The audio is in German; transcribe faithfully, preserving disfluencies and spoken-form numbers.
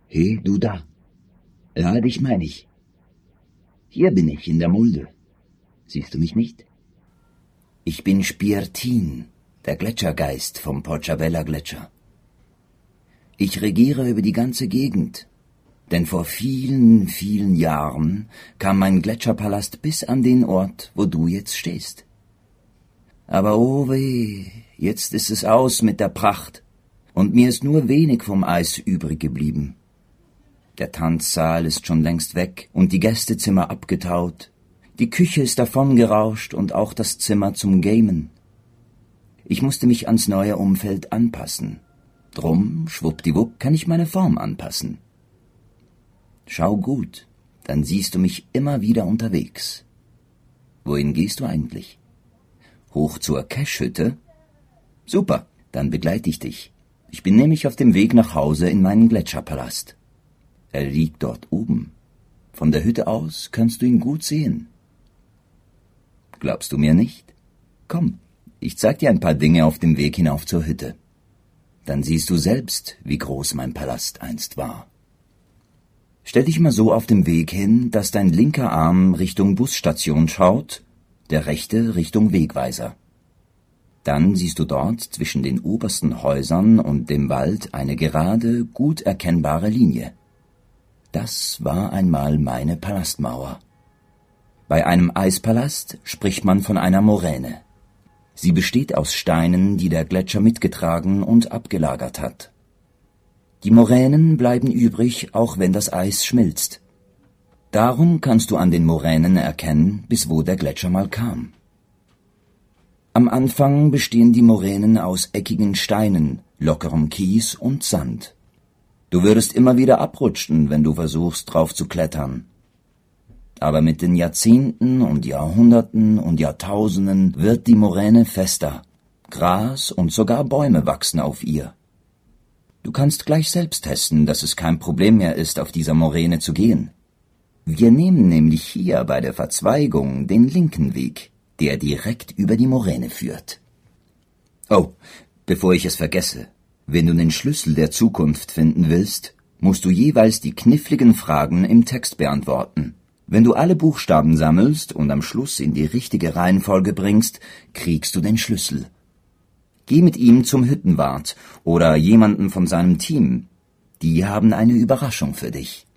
Hey, du da. Ja, dich meine ich. Hier bin ich, in der Mulde. Siehst du mich nicht? Ich bin Spirtin, der Gletschergeist vom Porchavella-Gletscher. Ich regiere über die ganze Gegend, denn vor vielen, vielen Jahren kam mein Gletscherpalast bis an den Ort, wo du jetzt stehst. Aber oh weh, jetzt ist es aus mit der Pracht, und mir ist nur wenig vom Eis übrig geblieben. Der Tanzsaal ist schon längst weg und die Gästezimmer abgetaut. Die Küche ist davongerauscht und auch das Zimmer zum Gamen. Ich musste mich ans neue Umfeld anpassen. Drum, schwuppdiwupp, kann ich meine Form anpassen. Schau gut, dann siehst du mich immer wieder unterwegs. Wohin gehst du eigentlich? Hoch zur Cache-Hütte? Super, dann begleite ich dich. Ich bin nämlich auf dem Weg nach Hause in meinen Gletscherpalast. Er liegt dort oben. Von der Hütte aus kannst du ihn gut sehen. Glaubst du mir nicht? Komm, ich zeig dir ein paar Dinge auf dem Weg hinauf zur Hütte. Dann siehst du selbst, wie groß mein Palast einst war. Stell dich mal so auf dem Weg hin, dass dein linker Arm Richtung Busstation schaut, der rechte Richtung Wegweiser. Dann siehst du dort zwischen den obersten Häusern und dem Wald eine gerade, gut erkennbare Linie. Das war einmal meine Palastmauer. Bei einem Eispalast spricht man von einer Moräne. Sie besteht aus Steinen, die der Gletscher mitgetragen und abgelagert hat. Die Moränen bleiben übrig, auch wenn das Eis schmilzt. Darum kannst du an den Moränen erkennen, bis wo der Gletscher mal kam. Am Anfang bestehen die Moränen aus eckigen Steinen, lockerem Kies und Sand. Du würdest immer wieder abrutschen, wenn du versuchst, drauf zu klettern. Aber mit den Jahrzehnten und Jahrhunderten und Jahrtausenden wird die Moräne fester. Gras und sogar Bäume wachsen auf ihr. Du kannst gleich selbst testen, dass es kein Problem mehr ist, auf dieser Moräne zu gehen. Wir nehmen nämlich hier bei der Verzweigung den linken Weg, der direkt über die Moräne führt. Oh, bevor ich es vergesse, wenn du den Schlüssel der Zukunft finden willst, musst du jeweils die kniffligen Fragen im Text beantworten. Wenn du alle Buchstaben sammelst und am Schluss in die richtige Reihenfolge bringst, kriegst du den Schlüssel. Geh mit ihm zum Hüttenwart oder jemanden von seinem Team. Die haben eine Überraschung für dich.